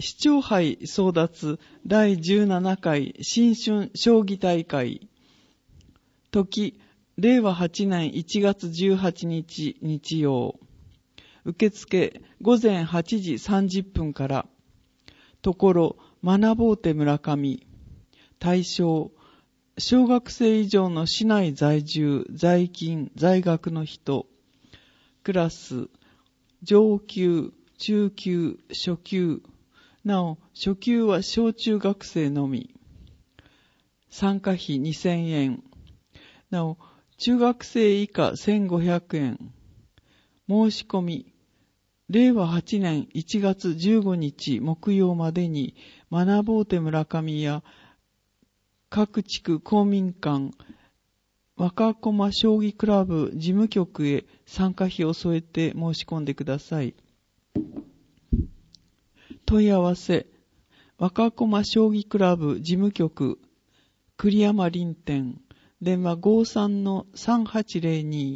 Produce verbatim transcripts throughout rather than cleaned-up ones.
市長杯争奪だいじゅうななかい新春将棋大会。時、れいわはちねんいちがつじゅうはちにち日曜。受付ごぜんはちじさんじゅっぷんから。ところ、学ぼうて村上。対象、小学生以上の市内在住、在勤、在学の人。クラス、上級、中級、初級。なお、初級は小中学生のみ。参加費にせんえん。なお、中学生以下せんごひゃくえん。申し込み、れいわはちねんいちがつじゅうごにち木曜までに、学ぼうて村上や各地区公民館、若駒将棋クラブ事務局へ参加費を添えて申し込んでください。問い合わせ、若駒将棋クラブ事務局、栗山林店、電話 ごさんのさんはちぜろに。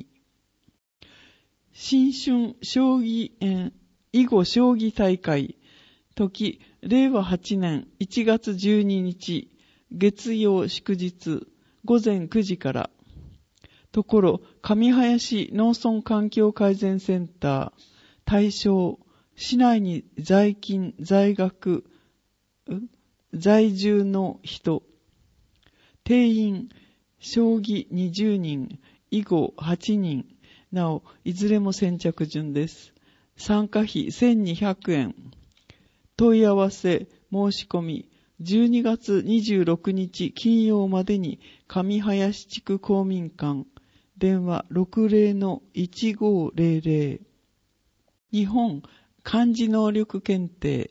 新春将棋園囲碁将棋大会。時、れいわはちねんいちがつじゅうににち、月曜祝日、ごぜんくじから。ところ、上林農村環境改善センター。対象、市内に在勤、在学、在住の人。定員、将棋にじゅうにん、囲碁はちにん。なお、いずれも先着順です。参加費せんにひゃくえん。問い合わせ、申し込み、じゅうにがつにじゅうろくにち金曜までに上林地区公民館、電話 ろくぜろのいちごぜろぜろ。日本漢字能力検定。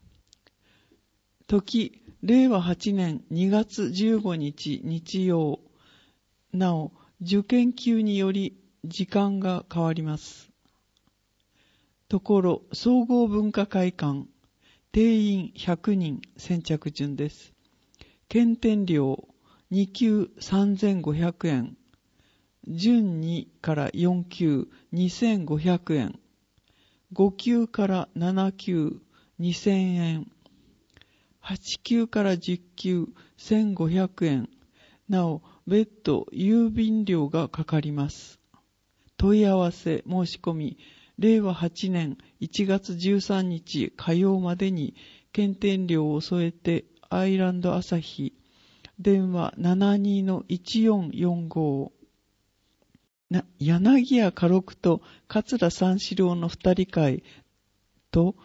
時、れいわはちねんにがつじゅうごにち日曜。なお、受験級により時間が変わります。ところ、総合文化会館、定員ひゃくにん、先着順です。検点料、にきゅうさんぜんごひゃくえん。準にからよんきゅう、にせんごひゃくえん。ごきゅうからななきゅう、にせんえん。はちきゅうからじゅっきゅう、せんごひゃくえん。なお、別途郵便料がかかります。問い合わせ、申し込み、れいわはちねんいちがつじゅうさんにち火曜までに検点料を添えてアイランド朝日、電話 ななにのいちよんよんご。な柳家家禄と桂三四郎の二人会と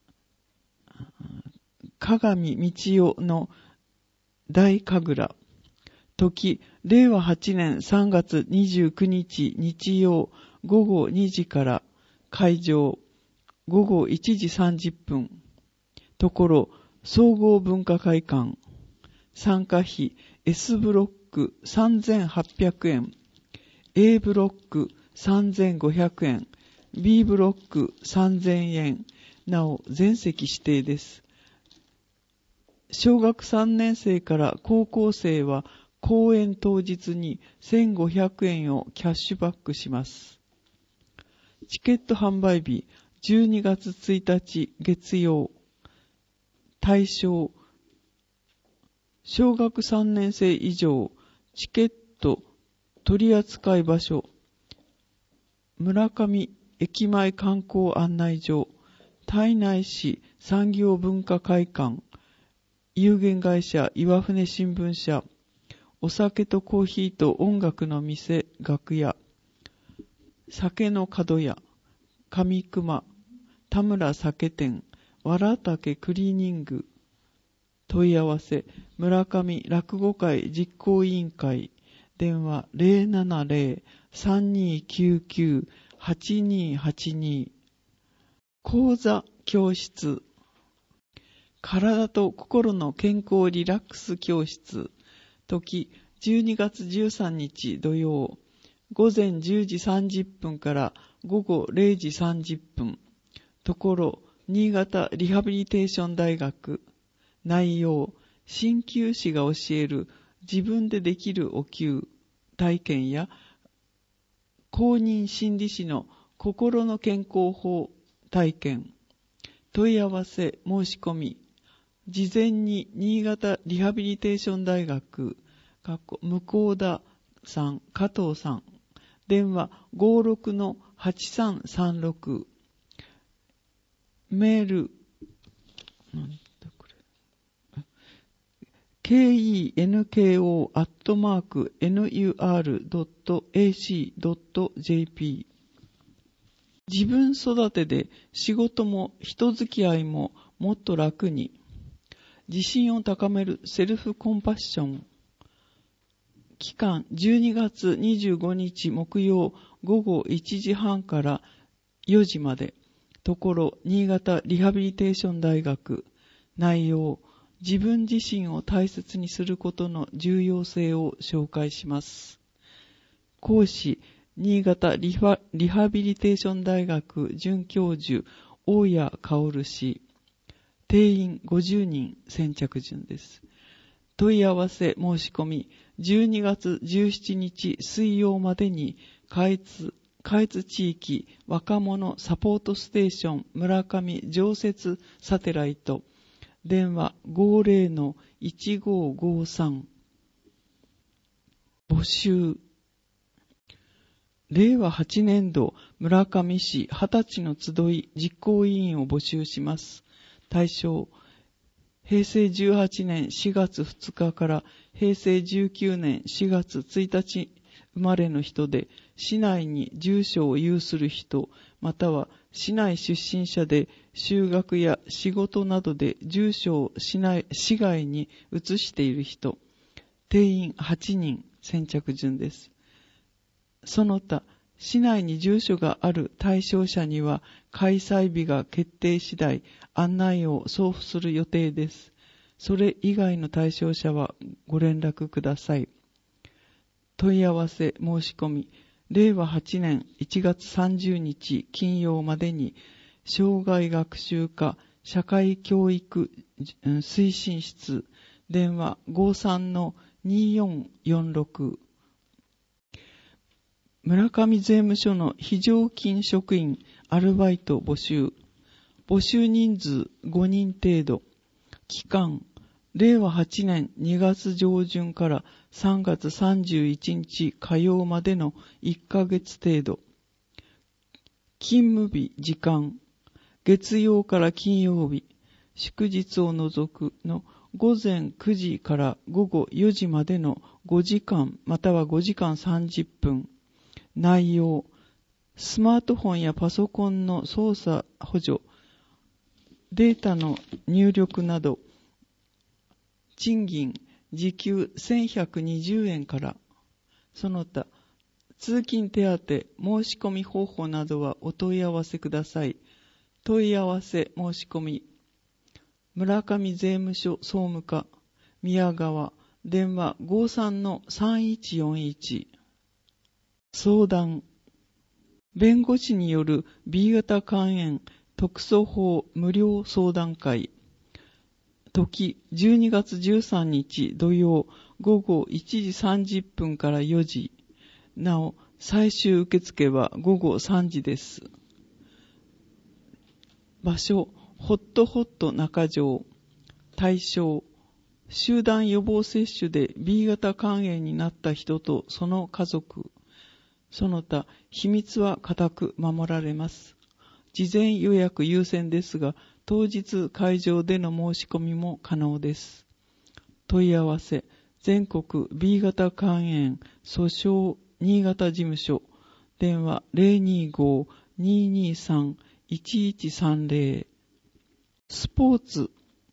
鏡道夫の大神楽。時、れいわはちねんさんがつにじゅうくにち日曜ごごにじから。会場ごごいちじさんじゅっぷん。ところ、総合文化会館。参加費 S ブロックさんぜんはっぴゃくえん、A ブロックさんぜんごひゃくえん、B ブロックさんぜんえん。なお、全席指定です。小学さんねんせいから高校生は公演当日にせんごひゃくえんをキャッシュバックします。チケット販売日じゅうにがつついたち月曜。対象、小学さんねんせい以上。チケット取扱場所、村上駅前観光案内所、胎内市産業文化会館、有限会社岩船新聞社、お酒とコーヒーと音楽の店楽屋、酒の角屋、上熊、田村酒店、わらたけクリーニング。問い合わせ、村上落語会実行委員会、電話 ゼロななゼロ さんにきゅうきゅう はちにはちに。講座教室、体と心の健康リラックス教室。時、じゅうにがつじゅうさんにち土曜。ごぜんじゅうじさんじゅっぷんからごごれいじさんじゅっぷん。ところ、新潟リハビリテーション大学。内容、鍼灸師が教える自分でできるお灸体験や、公認心理師の心の健康法体験。 問い合わせ申し込み、事前に新潟リハビリテーション大学、向田さん、加藤さん、電話 ごろくのはちさんさんろく、メール、なんだこれ、ケーイーエヌケーオー アットマーク エヌユーアール ドット エーシー ドット ジェーピー。自分育てで仕事も人付き合いももっと楽に、自信を高めるセルフコンパッション。期間じゅうにがつにじゅうごにち木曜ごごいちじはんからよじまで。ところ新潟リハビリテーション大学。内容、自分自身を大切にすることの重要性を紹介します。講師、新潟リハ、リハビリテーション大学准教授大谷薫氏。定員ごじゅうにん先着順です。問い合わせ申し込み、じゅうにがつじゅうしちにち水曜までに下越、下越地域若者サポートステーション村上常設サテライト、電話 ごぜろのいちごごさん。募集。れいわはちねんど村上市はたちの集い実行委員を募集します。対象、へいせいじゅうはちねんしがつふつかからへいせいじゅうきゅうねんしがつついたち生まれの人で、市内に住所を有する人、または市内出身者で就学や仕事などで住所を市内、市外に移している人、定員はちにん先着順です。その他、市内に住所がある対象者には開催日が決定次第案内を送付する予定です。それ以外の対象者はご連絡ください。問い合わせ申し込み、れいわはちねんいちがつさんじゅうにち金曜までに障害学習課社会教育推進室、電話 ごさんのによんよんろく。村上税務署の非常勤職員アルバイト募集。募集人数ごにん程度。期間、れいわはちねんにがつじょうじゅんからさんがつさんじゅういちにち火曜までのいっかげつ程度。勤務日、時間、月曜から金曜日、祝日を除くのごぜんくじからごごよじまでのごじかんまたはごじかんさんじゅっぷん。内容、スマートフォンやパソコンの操作補助、データの入力など、賃金、時給せんひゃくにじゅうえんから、その他、通勤手当、申し込み方法などはお問い合わせください。問い合わせ申し込み、村上税務署総務課、宮川、電話 ごさんのさんいちよんいち。相談、弁護士による ビー 型肝炎特措法無料相談会。時、じゅうにがつじゅうさんにち土曜ごごいちじさんじゅっぷんからよじ。なお、最終受付はごごさんじです。場所、ホットホット中条。対象、集団予防接種で ビー 型肝炎になった人とその家族。その他、秘密は固く守られます。事前予約優先ですが、当日会場での申し込みも可能です。問い合わせ、全国 ビー 型肝炎訴訟新潟事務所、電話 ゼロにご にーにーさん いちいちさんゼロ。スポーツ、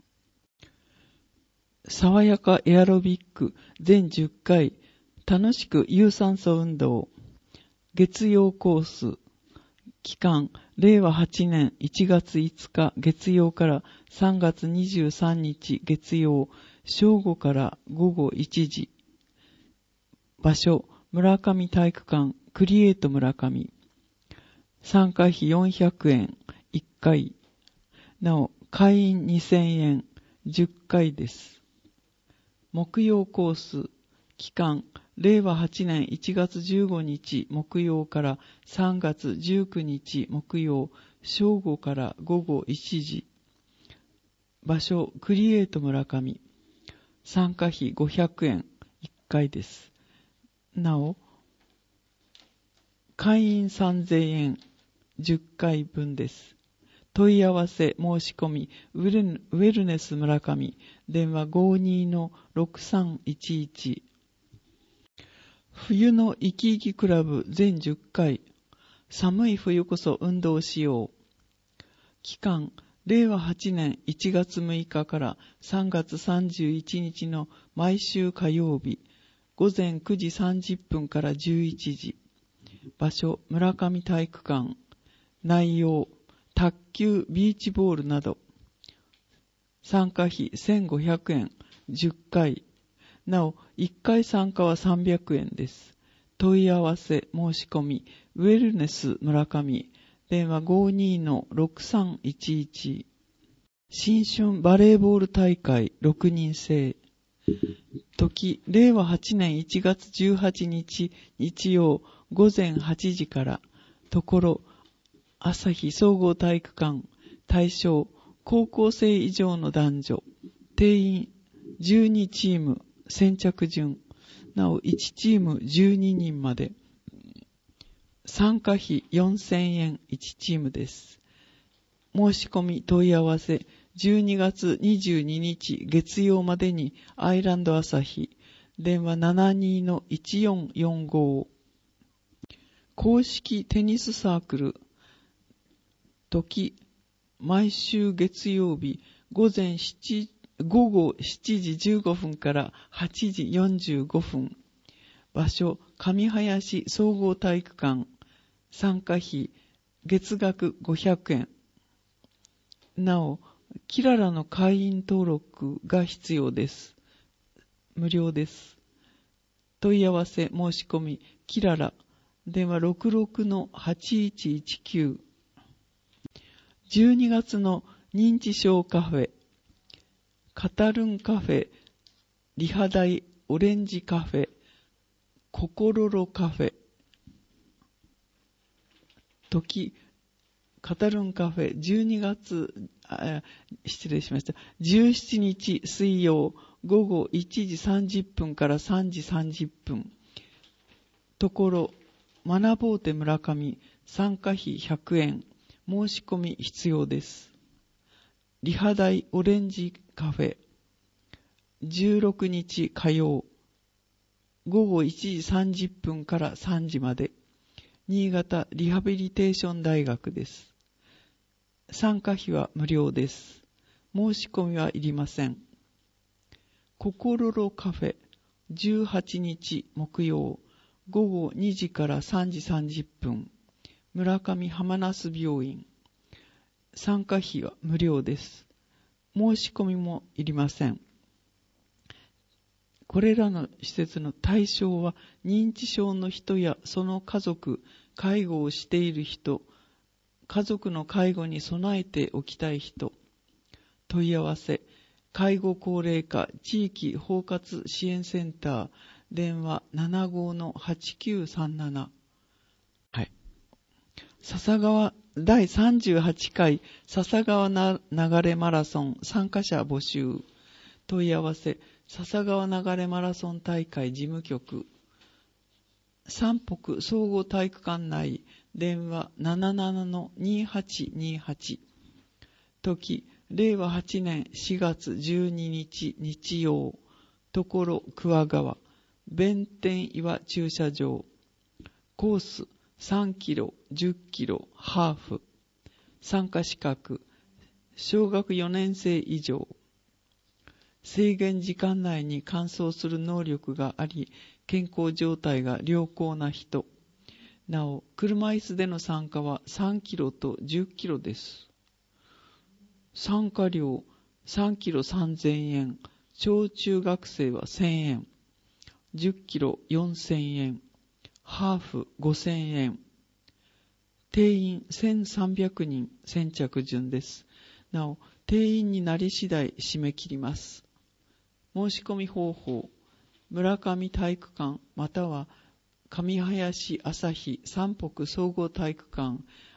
爽やかエアロビック全じゅっかい、楽しく有酸素運動。月曜コース。期間、れいわはちねんいちがついつか月曜からさんがつにじゅうさんにち月曜、正午からごごいちじ。場所、村上体育館、クリエイト村上。参加費よんひゃくえん、いっかい。なお、会員にせんえん、じゅっかいです。木曜コース。期間、れいわはちねんいちがつじゅうごにち木曜からさんがつじゅうくにち木曜、 正午から午後いちじ。場所、クリエイト村上。参加費ごひゃくえん、いっかいです。なお、会員さんぜんえん、じゅっかいぶんです。問い合わせ、申し込み、ウェルネス村上、電話 ごにーのろくさんいちいち。冬の生き生きクラブ全じゅっかい。寒い冬こそ運動しよう。期間、れいわはちねんいちがつむいかからさんがつさんじゅういちにちの毎週火曜日、ごぜんくじさんじゅっぷんからじゅういちじ。場所、村上体育館。内容、卓球、ビーチボールなど。参加費せんごひゃくえん、じゅっかい。なお、いっかい参加はさんびゃくえんです。問い合わせ、申し込み、ウェルネス村上。電話 ごにーのろくさんいちいち。新春バレーボール大会ろくにん制。時、れいわはちねんいちがつじゅうはちにち日曜ごぜんはちじから。ところ、朝日総合体育館。対象、高校生以上の男女。定員、じゅうにチーム。先着順。なお、いちチームじゅうににんまで。参加費よんせんえんいちチームです。申し込み問い合わせ、じゅうにがつにじゅうににち月曜までにアイランド朝日。電話 ななにーのいちよんよんご。公式テニスサークル。時、毎週月曜日午前しち午後しちじじゅうごふんからはちじよんじゅうごふん。場所、上林総合体育館。参加費、月額ごひゃくえん。なお、キララの会員登録が必要です。無料です。問い合わせ、申し込み、キララ。電話 ろくろくのはちいちいちきゅう。じゅうにがつの認知症カフェ。カタルンカフェ、リハダイオレンジカフェ、ココロロカフェ。時、カタルンカフェ、じゅうにがつ、あ失礼しました。じゅうしちにち水曜、午後いちじさんじゅっぷんからさんじさんじゅっぷん。ところ、学ぼうて村上、参加費ひゃくえん。申し込み必要です。リハダイオレンジカフェ、じゅうろくにち火曜、午後いちじさんじゅっぷんからさんじまで。新潟リハビリテーション大学です。参加費は無料です。申し込みはいりません。ココロロカフェ、じゅうはちにち木曜、午後にじからさんじさんじゅっぷん。村上浜那須病院。参加費は無料です。申し込みもいりません。これらの施設の対象は認知症の人やその家族、介護をしている人、家族の介護に備えておきたい人。問い合わせ、介護高齢化地域包括支援センター、電話 ななごのはちきゅうさんなな。はい。笹川だいさんじゅうはちかい笹川な流れマラソン参加者募集。問い合わせ、笹川流れマラソン大会事務局。三北総合体育館内、電話 なななのにはちにはち。時、れいわはちねんしがつじゅうににち日曜。ところ、桑川。弁天岩駐車場。コース、さんキロ、じゅっキロ、ハーフ。参加資格、小学よねんせい以上。制限時間内に完走する能力があり、健康状態が良好な人。なお、車椅子での参加はさんキロとじゅっキロです。参加料さんキロさんぜんえん、小中学生はせんえん、じゅっキロよんせんえん、ハーフごせんえん。定員せんさんびゃくにん先着順です。なお、定員になり次第締め切ります。申し込み方法、村上体育館または上林朝日三北総合体育館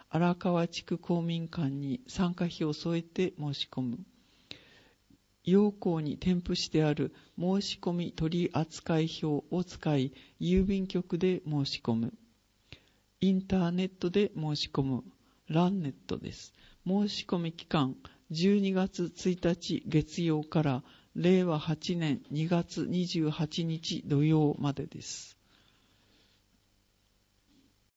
荒川地区公民館に参加費を添えて申し込む。要項に添付してある申し込み取扱表を使い、郵便局で申し込む。インターネットで申し込む。ランネットです。申し込み期間、じゅうにがつついたち月曜かられいわはちねんにがつにじゅうはちにち土曜までです。